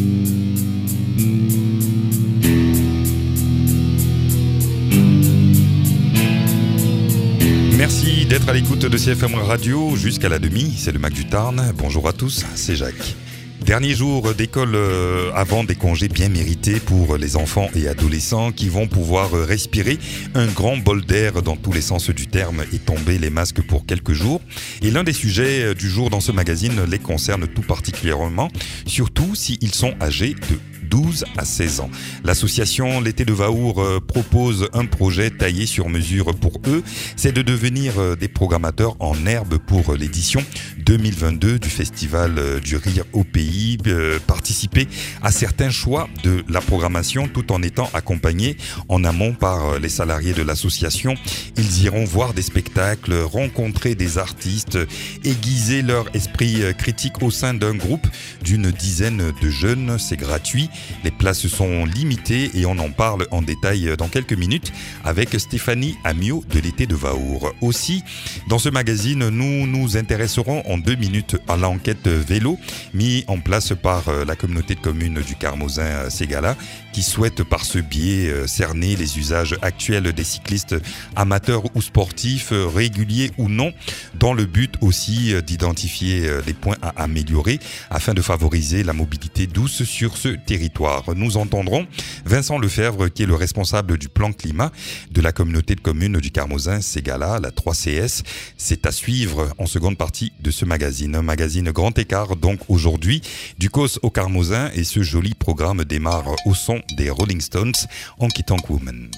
Merci d'être à l'écoute de CFM Radio jusqu'à la demi, c'est le Mac du Tarn. Bonjour à tous, c'est Jacques. Dernier jour d'école avant des congés bien mérités pour les enfants et adolescents qui vont pouvoir respirer un grand bol d'air dans tous les sens du terme et tomber les masques pour quelques jours. Et l'un des sujets du jour dans ce magazine les concerne tout particulièrement, surtout s'ils sont âgés de 12 à 16 ans. L'association L'été de Vaour propose un projet taillé sur mesure pour eux, c'est de devenir des programmateurs en herbe pour l'édition 2022 du Festival du Rire au Pays, participer à certains choix de la programmation tout en étant accompagnés en amont par les salariés de l'association. Ils iront voir des spectacles, rencontrer des artistes, aiguiser leur esprit critique au sein d'un groupe d'une dizaine de jeunes. C'est gratuit. Les places sont limitées et on en parle en détail dans quelques minutes avec Stéphanie Amiot de l'été de Vaour. Aussi, dans ce magazine, nous nous intéresserons en 2 minutes à l'enquête vélo mis en place par la communauté de communes du Carmozin-Ségala qui souhaite par ce biais cerner les usages actuels des cyclistes amateurs ou sportifs, réguliers ou non, dans le but aussi d'identifier les points à améliorer afin de favoriser la mobilité douce sur ce territoire. Nous entendrons Vincent Lefebvre qui est le responsable du plan climat de la communauté de communes du Carmozin-Ségala, la 3CS. C'est à suivre en seconde partie de ce magazine. Un magazine grand écart donc aujourd'hui du Causse au Carmozin et ce joli programme démarre au son des Rolling Stones en quittant Woman.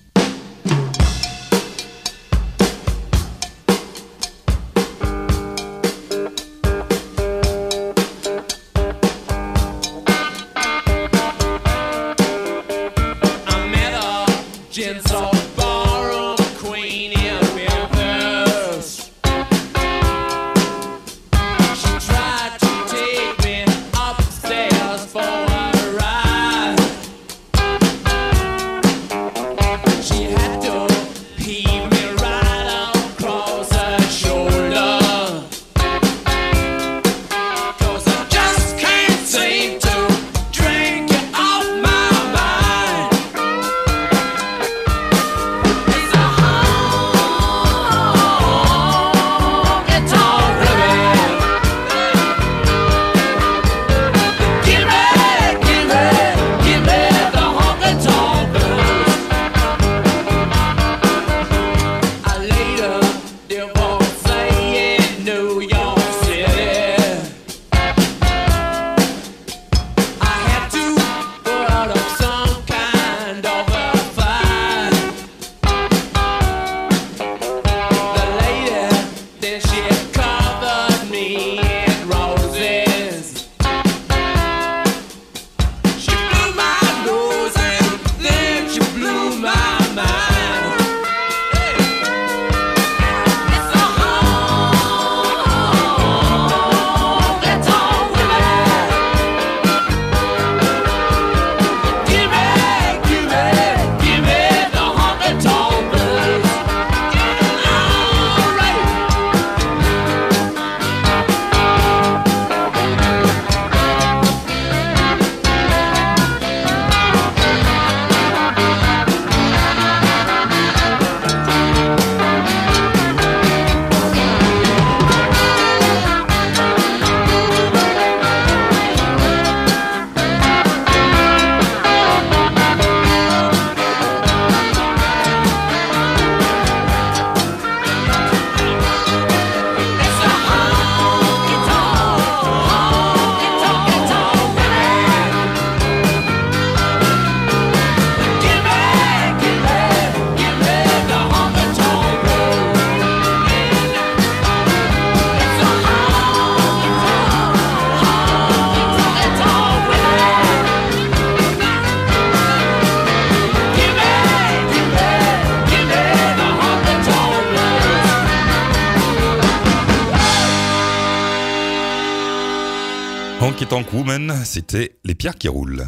Honky Tonk Woman, c'était les pierres qui roulent.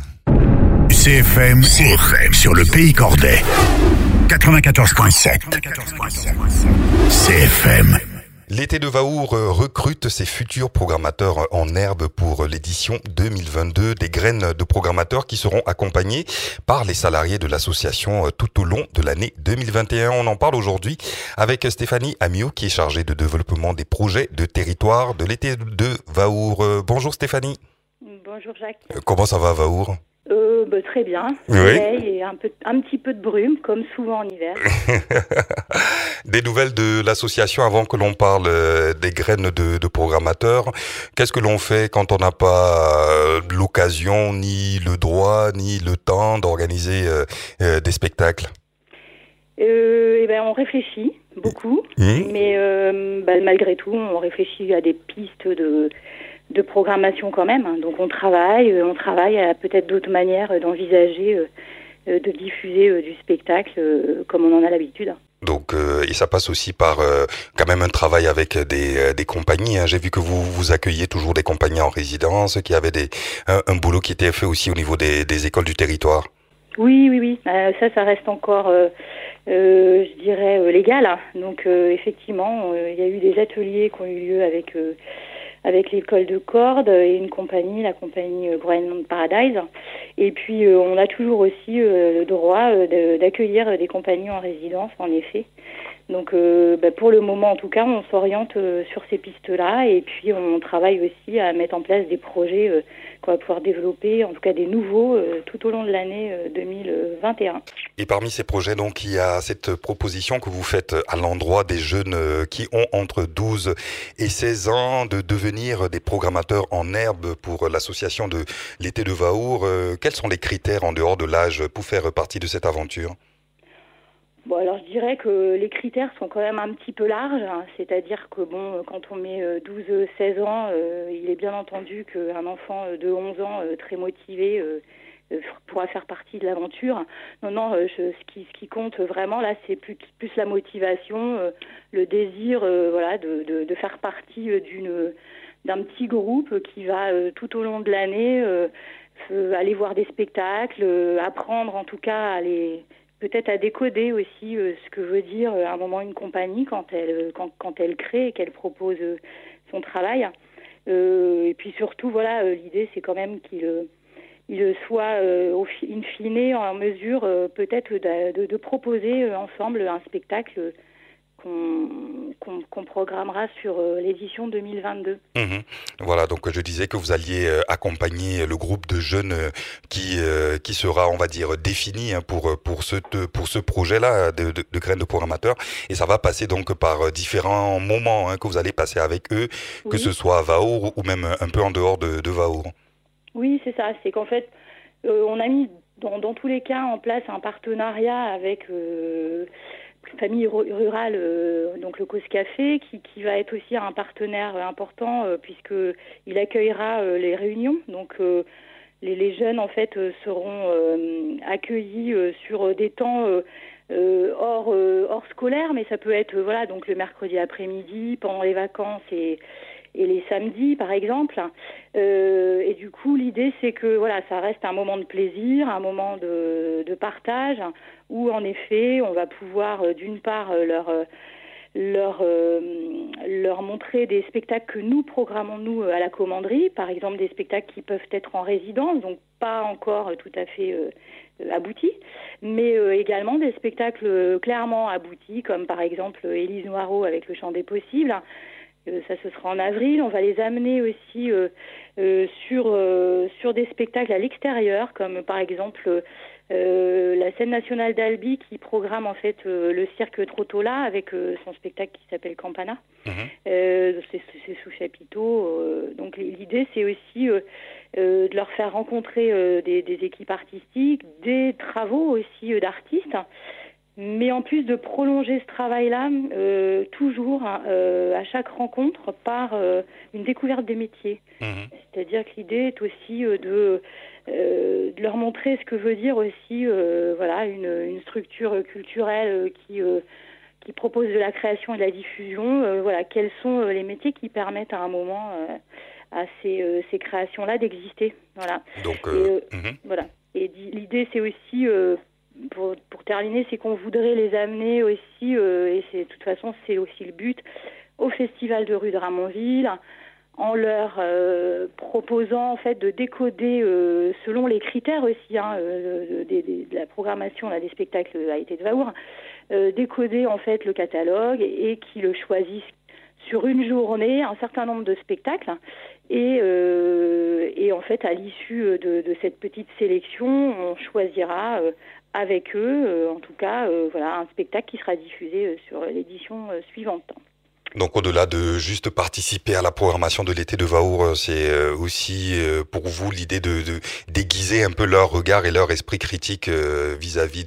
CFM sur le Pays Cordais. 94.7. CFM. L'été de Vaour recrute ses futurs programmateurs en herbe pour l'édition 2022, des graines de programmateurs qui seront accompagnés par les salariés de l'association tout au long de l'année 2021. On en parle aujourd'hui avec Stéphanie Amiot qui est chargée de développement des projets de territoire de l'été de Vaour. Bonjour Stéphanie. Bonjour Jacques. Comment ça va Vaour ? Très bien, Oui. soleil et un petit peu de brume, comme souvent en hiver. Des nouvelles de l'association avant que l'on parle des graines de programmateurs. Qu'est-ce que l'on fait quand on n'a pas l'occasion, ni le droit, ni le temps d'organiser des spectacles ? On réfléchit beaucoup, mais malgré tout, on réfléchit à des pistes de programmation quand même. Donc on travaille à peut-être d'autres manières d'envisager de diffuser du spectacle comme on en a l'habitude. Donc et ça passe aussi par quand même un travail avec des compagnies. J'ai vu que vous accueillez toujours des compagnies en résidence, qui avaient un boulot qui était fait aussi au niveau des écoles du territoire. Oui. Ça reste encore, je dirais, légal. Donc effectivement, il y a eu des ateliers qui ont eu lieu avec l'école de cordes et une compagnie, la compagnie Groenland Paradise. Et puis, on a toujours aussi le droit d'accueillir des compagnies en résidence, en effet. Donc, pour le moment, en tout cas, on s'oriente sur ces pistes-là. Et puis, on travaille aussi à mettre en place des projets qu'on va pouvoir développer, en tout cas des nouveaux, tout au long de l'année 2021. Et parmi ces projets, donc, il y a cette proposition que vous faites à l'endroit des jeunes qui ont entre 12 et 16 ans de devenir des programmateurs en herbe pour l'association de l'été de Vaour. Quels sont les critères en dehors de l'âge pour faire partie de cette aventure ? Bon, alors je dirais que les critères sont quand même un petit peu larges, c'est-à-dire que quand on met 12-16 ans, il est bien entendu qu'un enfant de 11 ans très motivé pourra faire partie de l'aventure. Non, ce qui compte vraiment là, c'est plus la motivation, le désir, de faire partie d'un petit groupe qui va tout au long de l'année aller voir des spectacles, apprendre en tout cas peut-être à décoder aussi ce que veut dire à un moment une compagnie quand elle crée et qu'elle propose son travail. Et puis surtout, l'idée c'est quand même qu'il soit in fine en mesure peut-être de proposer ensemble un spectacle qu'on programmera sur l'édition 2022. Voilà, donc je disais que vous alliez accompagner le groupe de jeunes qui sera, on va dire, défini pour ce projet-là de graines de programmateurs. Et ça va passer donc par différents moments que vous allez passer avec eux, oui. Que ce soit à Vaour ou même un peu en dehors de Vaour. Oui, c'est ça. C'est qu'en fait, on a mis dans tous les cas en place un partenariat avec famille rurale, donc le Cause Café, qui va être aussi un partenaire important puisqu'il accueillera les réunions. Donc les jeunes en fait seront accueillis sur des temps hors scolaire, mais ça peut être donc le mercredi après-midi, pendant les vacances et les samedis par exemple. Et du coup l'idée c'est que ça reste un moment de plaisir, un moment de partage où en effet on va pouvoir d'une part leur montrer des spectacles que nous programmons nous à la commanderie, par exemple des spectacles qui peuvent être en résidence, donc pas encore tout à fait aboutis, mais également des spectacles clairement aboutis, comme par exemple Élise Noireau avec le Chant des Possibles. Ça, ce sera en avril. On va les amener aussi sur des spectacles à l'extérieur, comme par exemple la scène nationale d'Albi qui programme en fait le cirque Trottola avec son spectacle qui s'appelle Campana. C'est sous chapiteau. Donc l'idée, c'est aussi de leur faire rencontrer des équipes artistiques, des travaux aussi d'artistes. Mais en plus de prolonger ce travail-là, toujours à chaque rencontre par une découverte des métiers. C'est-à-dire que l'idée est aussi de leur montrer ce que veut dire aussi une structure culturelle qui propose de la création et de la diffusion. Quels sont les métiers qui permettent à un moment à ces créations-là d'exister. Voilà. Donc, Et l'idée, c'est aussi... Pour terminer, c'est qu'on voudrait les amener aussi, et de toute façon c'est aussi le but, au Festival de rue de Ramonville, en leur proposant en fait de décoder selon les critères aussi de la programmation des spectacles à l'été de Vahour, décoder en fait le catalogue et qu'ils le choisissent sur une journée un certain nombre de spectacles et en fait à l'issue de cette petite sélection on choisira avec eux en tout cas un spectacle qui sera diffusé sur l'édition suivante. Donc au-delà de juste participer à la programmation de l'été de Vahour, c'est aussi pour vous l'idée de déguiser un peu leur regard et leur esprit critique vis-à-vis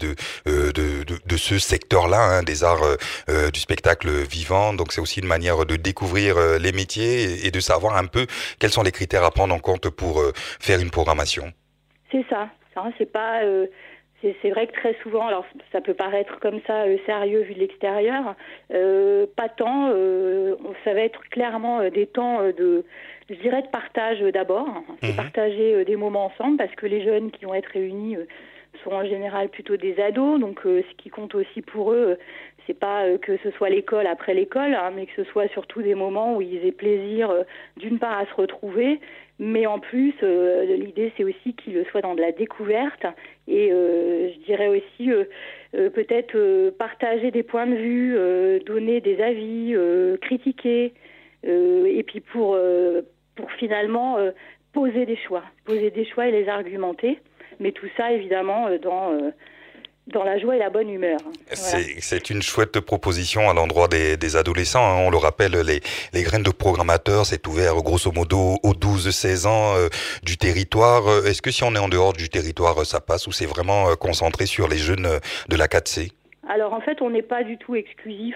de ce secteur-là, des arts du spectacle vivant. Donc c'est aussi une manière de découvrir les métiers et de savoir un peu quels sont les critères à prendre en compte pour faire une programmation. C'est ça, c'est pas... C'est vrai que très souvent, alors ça peut paraître comme ça sérieux vu de l'extérieur, pas tant. Ça va être clairement des temps de partage d'abord, c'est partager des moments ensemble parce que les jeunes qui vont être réunis sont en général plutôt des ados, donc ce qui compte aussi pour eux, c'est pas que ce soit l'école après l'école, mais que ce soit surtout des moments où ils aient plaisir d'une part à se retrouver, mais en plus l'idée c'est aussi qu'ils soient dans de la découverte et je dirais aussi peut-être partager des points de vue, donner des avis, critiquer et puis pour finalement poser des choix et les argumenter, mais tout ça évidemment dans la joie et la bonne humeur. Voilà. C'est une chouette proposition à l'endroit des adolescents. On le rappelle, les graines de programmateurs, c'est ouvert grosso modo aux 12-16 ans du territoire. Est-ce que si on est en dehors du territoire, ça passe ou c'est vraiment concentré sur les jeunes de la 4C ? Alors en fait, on n'est pas du tout exclusif.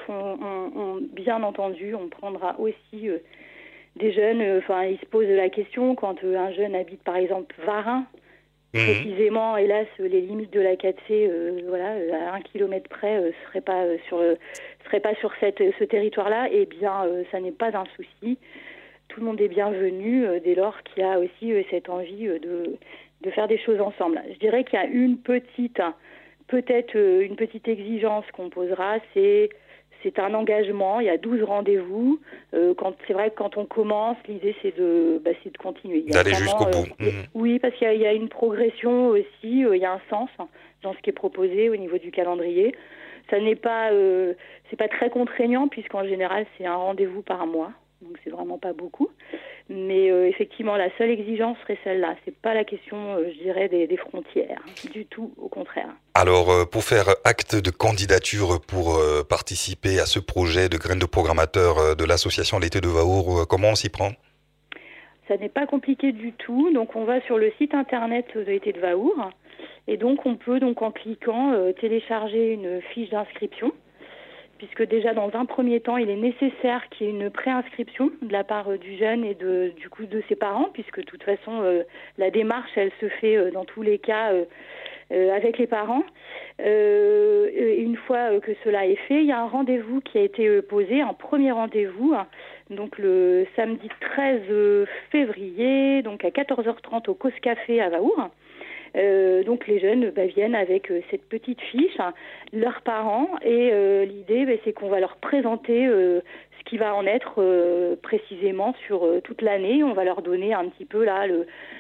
Bien entendu, on prendra aussi des jeunes. Ils se posent la question quand un jeune habite par exemple Varin. Précisément, hélas, les limites de la 4C, à 1 kilomètre près, seraient pas sur ce territoire-là. Eh bien, ça n'est pas un souci. Tout le monde est bienvenu dès lors qu'il y a aussi cette envie de faire des choses ensemble. Je dirais qu'il y a une petite exigence qu'on posera, c'est un engagement, il y a 12 rendez-vous. C'est vrai que quand on commence, l'idée c'est de continuer. D'aller jusqu'au bout. Oui, parce qu'il y a une progression aussi, il y a un sens dans ce qui est proposé au niveau du calendrier. Ça n'est pas, c'est pas très contraignant puisqu'en général c'est un rendez-vous par mois, donc c'est vraiment pas beaucoup. Mais effectivement, la seule exigence serait celle-là. C'est pas la question, je dirais, des frontières, du tout, au contraire. Alors, pour faire acte de candidature pour participer à ce projet de graines de programmateurs de l'association L'été de Vahour, comment on s'y prend ? Ça n'est pas compliqué du tout. Donc, on va sur le site internet de L'été de Vahour. Et donc, on peut, en cliquant, télécharger une fiche d'inscription. Puisque déjà, dans un premier temps, il est nécessaire qu'il y ait une préinscription de la part du jeune et de ses parents. Puisque, de toute façon, la démarche, elle se fait dans tous les cas avec les parents. Une fois que cela est fait, il y a un rendez-vous qui a été posé, un premier rendez-vous, donc le samedi 13 février, donc à 14h30 au Cause Café à Vahour. Donc les jeunes viennent avec cette petite fiche, leurs parents, et l'idée c'est qu'on va leur présenter ce qui va en être précisément sur toute l'année. On va leur donner un petit peu là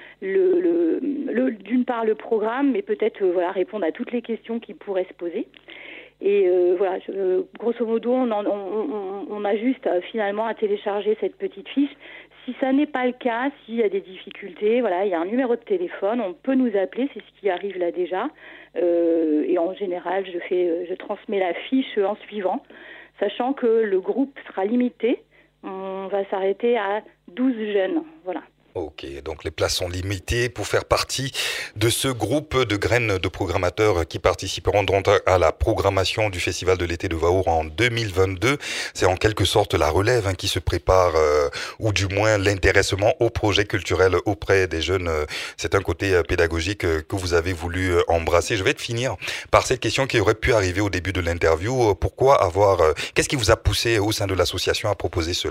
d'une part le programme, mais peut-être répondre à toutes les questions qui pourraient se poser. Et grosso modo, on a juste finalement à télécharger cette petite fiche. Si ça n'est pas le cas, s'il y a des difficultés, il y a un numéro de téléphone, on peut nous appeler, c'est ce qui arrive là déjà. Et en général, je transmets la fiche en suivant, sachant que le groupe sera limité. On va s'arrêter à 12 jeunes, voilà. Ok, donc les places sont limitées pour faire partie de ce groupe de graines de programmateurs qui participeront donc à la programmation du Festival de l'été de Vahour en 2022. C'est en quelque sorte la relève qui se prépare, ou du moins l'intéressement au projet culturel auprès des jeunes. C'est un côté pédagogique que vous avez voulu embrasser. Je vais te finir par cette question qui aurait pu arriver au début de l'interview. Qu'est-ce qui vous a poussé au sein de l'association à proposer cela ?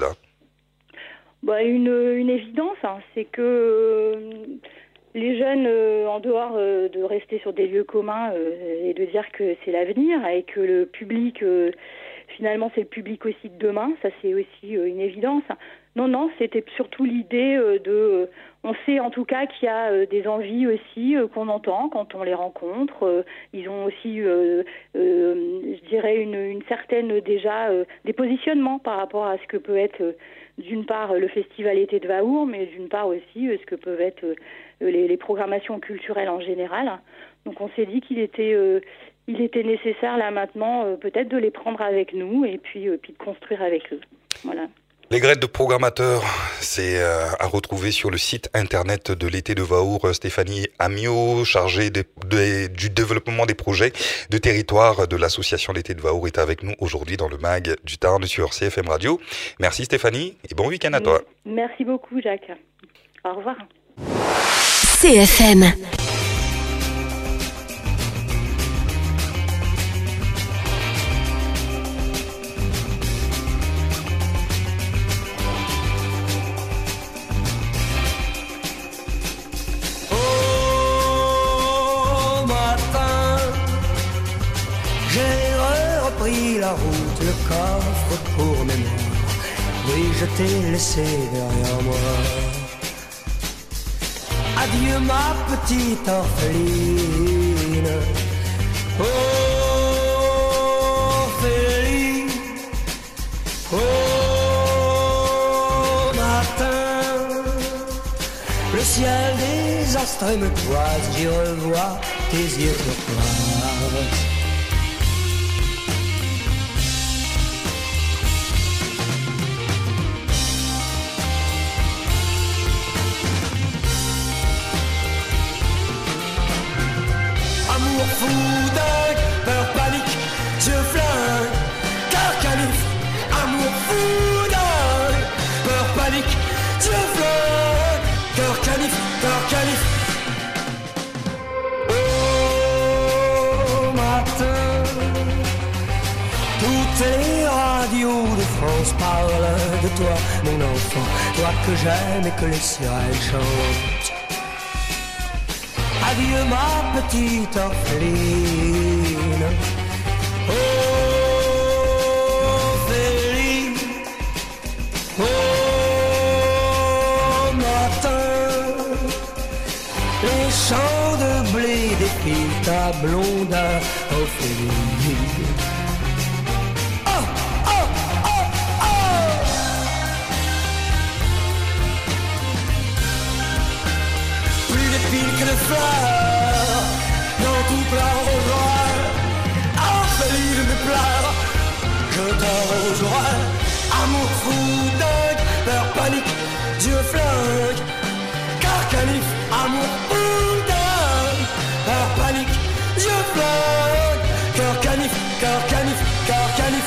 Une évidence, c'est que les jeunes, en dehors de rester sur des lieux communs et de dire que c'est l'avenir et que le public finalement c'est le public aussi de demain, ça c'est aussi une évidence. Non, c'était surtout l'idée on sait en tout cas qu'il y a des envies aussi qu'on entend quand on les rencontre. Ils ont aussi, je dirais, une certaine déjà des positionnements par rapport à ce que peut être d'une part le festival été de Vahour, mais d'une part aussi ce que peuvent être les programmations culturelles en général. Donc on s'est dit qu'il était nécessaire là maintenant peut-être de les prendre avec nous et puis de construire avec eux. Voilà. Les grades de programmateurs, c'est à retrouver sur le site internet de l'été de Vahour. Stéphanie Amiot, chargée du développement des projets de territoire de l'association l'été de Vahour, est avec nous aujourd'hui dans le mag du Tarn sur CFM Radio. Merci Stéphanie et bon week-end à toi. Merci beaucoup Jacques. Au revoir. CFM. La route, le coffre pour mémoire. Oui, je t'ai laissé derrière moi. Adieu ma petite orpheline. Oh, Ophélie. Oh, matin. Le ciel des astres me toise. J'y revois tes yeux turquoise. Fou dingue, peur panique, yeux flingue, cœur canif, amour fou dingue, peur panique, yeux flingue, cœur canif, cœur canif. Oh matin, toutes les radios de France parlent de toi, mon enfant, toi que j'aime et que les sirènes chantent. Adieu ma petite orpheline. Oh, Ophélie. Oh, matin. Les champs de blé défilent ta blonde Ophélie. Oh, oh, oh, oh. Plus d'épines que de fleurs dans tout plein roseau. Ophélie de mes pleurs, je t'arroserai. Amour fou dingue, peur panique, Dieu flingue, cœur canif, amour fou dingue, peur panique, Dieu flingue, cœur canif, cœur canif, cœur canif.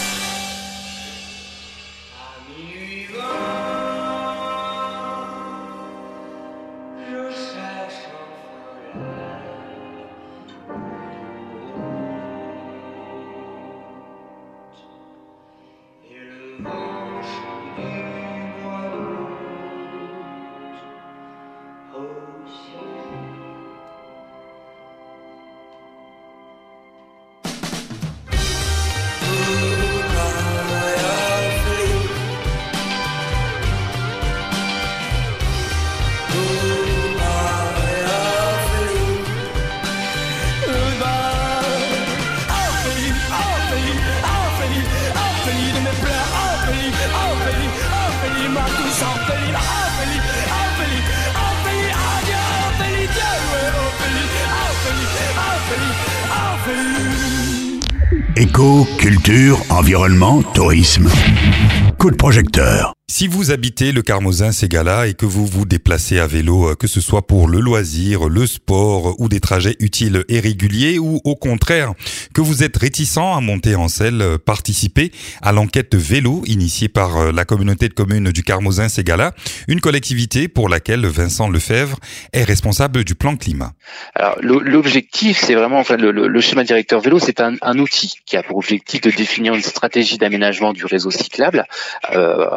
Éco, culture, environnement, tourisme. Coup de projecteur. Si vous habitez le Carmozin-Ségala et que vous vous déplacez à vélo, que ce soit pour le loisir, le sport ou des trajets utiles et réguliers, ou au contraire, que vous êtes réticent à monter en selle, participez à l'enquête vélo initiée par la communauté de communes du Carmozin-Ségala, une collectivité pour laquelle Vincent Lefebvre est responsable du plan climat. Alors l'objectif, c'est vraiment, enfin, le schéma directeur vélo, c'est un outil qui a pour objectif de définir une stratégie d'aménagement du réseau cyclable en fonction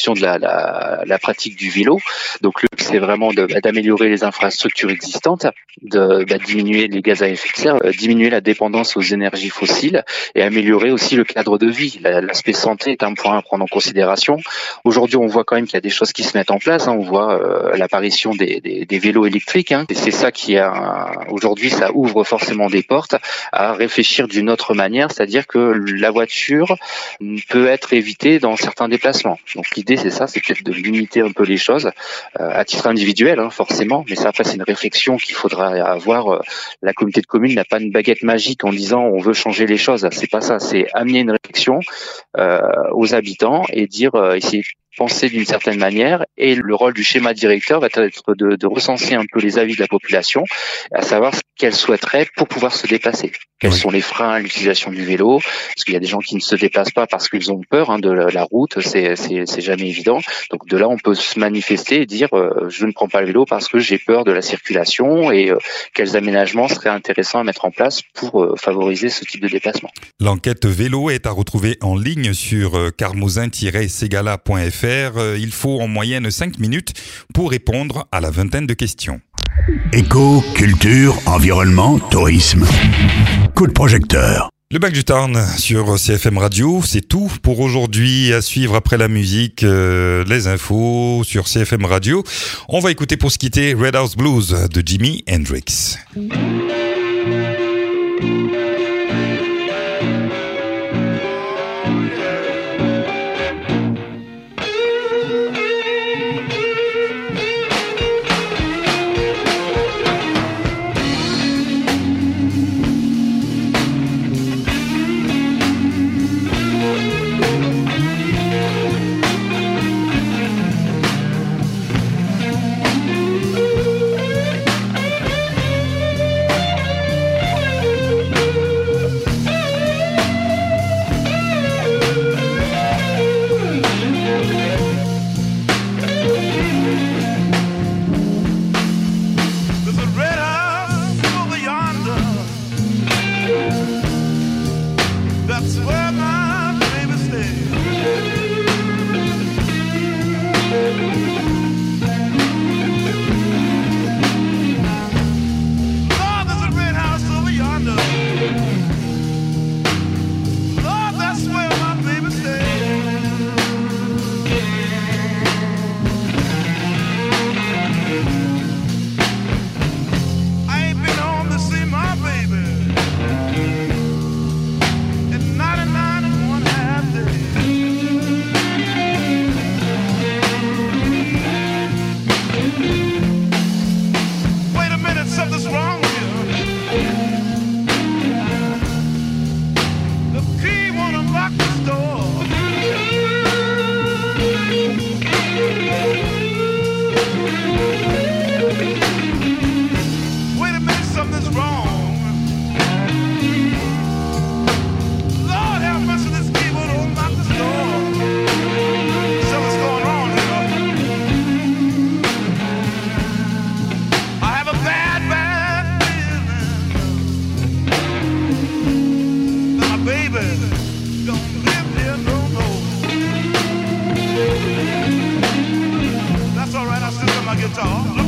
fonction de la pratique du vélo. Donc le but, c'est vraiment d'améliorer les infrastructures existantes, de diminuer les gaz à effet de serre, diminuer la dépendance aux énergies fossiles et améliorer aussi le cadre de vie. L'aspect santé est un point à prendre en considération. Aujourd'hui, on voit quand même qu'il y a des choses qui se mettent en place. On voit l'apparition des vélos électriques. Et c'est ça qui aujourd'hui, ça ouvre forcément des portes à réfléchir d'une autre manière, c'est-à-dire que la voiture peut être évitée dans certains déplacements. Donc l'idée, c'est ça, c'est peut-être de limiter un peu les choses à titre individuel, forcément. Mais ça, après, c'est une réflexion qu'il faudra avoir. La communauté de communes n'a pas une baguette magique en disant on veut changer les choses. C'est pas ça. C'est amener une réflexion aux habitants et essayer de penser d'une certaine manière, et le rôle du schéma directeur va être de recenser un peu les avis de la population, à savoir ce qu'elle souhaiterait pour pouvoir se déplacer. Quels sont les freins à l'utilisation du vélo, parce qu'il y a des gens qui ne se déplacent pas parce qu'ils ont peur de la route, c'est jamais évident. Donc de là, on peut se manifester et dire je ne prends pas le vélo parce que j'ai peur de la circulation, et quels aménagements seraient intéressants à mettre en place pour favoriser ce type de déplacement. L'enquête vélo est à retrouver en ligne sur carmosin-segala.fr. Il faut en moyenne 5 minutes pour répondre à la vingtaine de questions. Éco, culture, environnement, tourisme. Coup de projecteur. Le Bac du Tarn sur CFM Radio, c'est tout pour aujourd'hui. À suivre après la musique, les infos sur CFM Radio. On va écouter pour se quitter Red House Blues de Jimi Hendrix. Guitar.